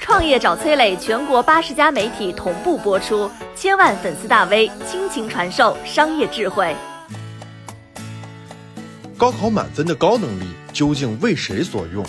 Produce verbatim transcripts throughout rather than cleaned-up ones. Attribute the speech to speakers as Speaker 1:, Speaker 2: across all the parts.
Speaker 1: 创业找崔磊，全国八十家媒体同步播出，千万粉丝大 V 倾情传授商业智慧。
Speaker 2: 高考满分的高能力究竟为谁所用？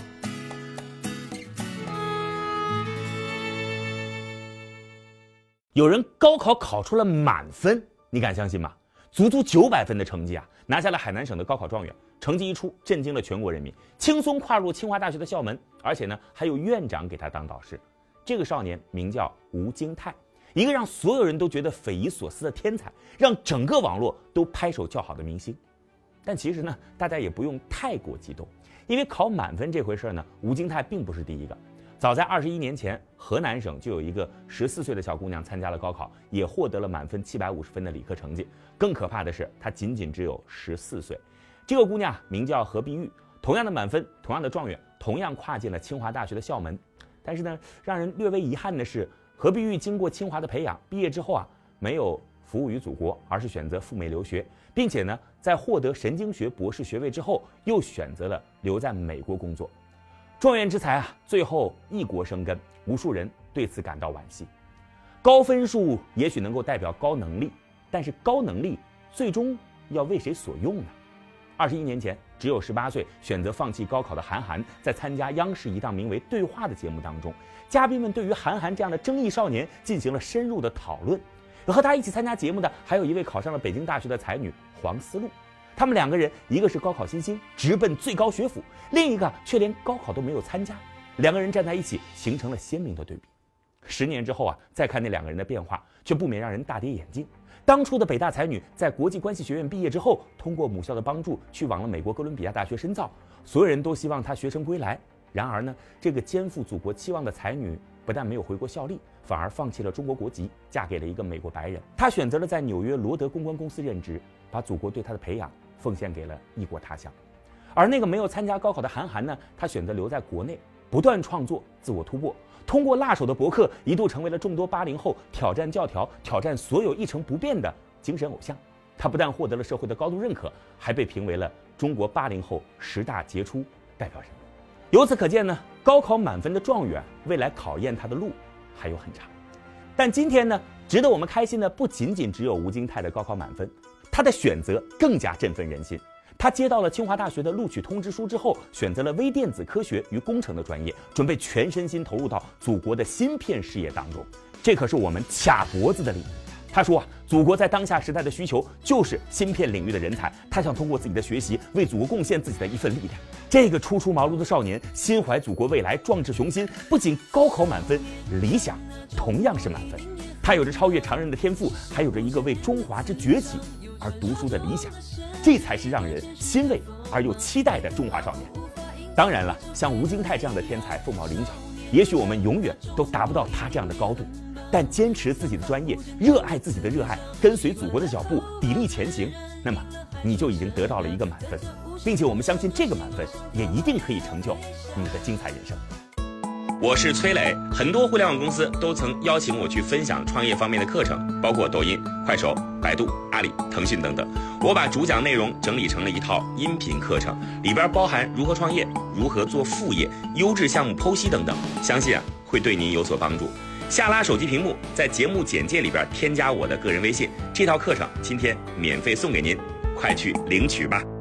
Speaker 3: 有人高考考出了满分，你敢相信吗？足足九百分的成绩啊，拿下了海南省的高考状元。成绩一出，震惊了全国人民，轻松跨入清华大学的校门，而且呢，还有院长给他当导师。这个少年名叫吴京泰，一个让所有人都觉得匪夷所思的天才，让整个网络都拍手叫好的明星。但其实呢，大家也不用太过激动，因为考满分这回事呢，吴京泰并不是第一个。早在二十一年前，河南省就有一个十四岁的小姑娘参加了高考，也获得了满分七百五十分的理科成绩。更可怕的是，她仅仅只有十四岁。这个姑娘名叫何碧玉，同样的满分，同样的状元，同样跨进了清华大学的校门。但是呢，让人略微遗憾的是，何碧玉经过清华的培养，毕业之后啊，没有服务于祖国，而是选择赴美留学，并且呢，在获得神经学博士学位之后，又选择了留在美国工作。状元之才啊，最后异国生根，无数人对此感到惋惜。高分数也许能够代表高能力，但是高能力最终要为谁所用呢？二十一年前，只有十八岁选择放弃高考的韩寒，在参加央视一档名为《对话》的节目当中，嘉宾们对于韩寒这样的争议少年进行了深入的讨论。和他一起参加节目的还有一位考上了北京大学的才女黄思路。他们两个人，一个是高考新星，直奔最高学府，另一个却连高考都没有参加。两个人站在一起，形成了鲜明的对比。十年之后啊，再看那两个人的变化，却不免让人大跌眼镜。当初的北大才女在国际关系学院毕业之后，通过母校的帮助去往了美国哥伦比亚大学深造，所有人都希望她学成归来。然而呢，这个肩负祖国期望的才女不但没有回国效力，反而放弃了中国国籍，嫁给了一个美国白人。她选择了在纽约罗德公关公司任职，把祖国对她的培养奉献给了异国他乡。而那个没有参加高考的韩寒呢，他选择留在国内，不断创作，自我突破。通过辣手的博客，一度成为了众多八零后挑战教条、挑战所有一成不变的精神偶像。他不但获得了社会的高度认可，还被评为了中国八零后十大杰出代表人物。由此可见呢，高考满分的状元，未来考验他的路还有很长。但今天呢，值得我们开心的不仅仅只有吴京泰的高考满分，他的选择更加振奋人心。他接到了清华大学的录取通知书之后，选择了微电子科学与工程的专业，准备全身心投入到祖国的芯片事业当中。这可是我们卡脖子的理由。他说啊，祖国在当下时代的需求就是芯片领域的人才，他想通过自己的学习为祖国贡献自己的一份力量。这个初出茅庐的少年，心怀祖国未来，壮志雄心，不仅高考满分，理想同样是满分。他有着超越常人的天赋，还有着一个为中华之崛起而读书的理想，这才是让人欣慰而又期待的中华少年。当然了，像吴京泰这样的天才凤毛麟角，也许我们永远都达不到他这样的高度，但坚持自己的专业，热爱自己的热爱，跟随祖国的脚步，砥砺前行，那么你就已经得到了一个满分，并且我们相信这个满分也一定可以成就你的精彩人生。
Speaker 4: 我是崔磊，很多互联网公司都曾邀请我去分享创业方面的课程，包括抖音、快手、百度、阿里、腾讯等等。我把主讲内容整理成了一套音频课程，里边包含如何创业、如何做副业、优质项目剖析等等，相信啊会对您有所帮助。下拉手机屏幕，在节目简介里边添加我的个人微信，这套课程今天免费送给您，快去领取吧。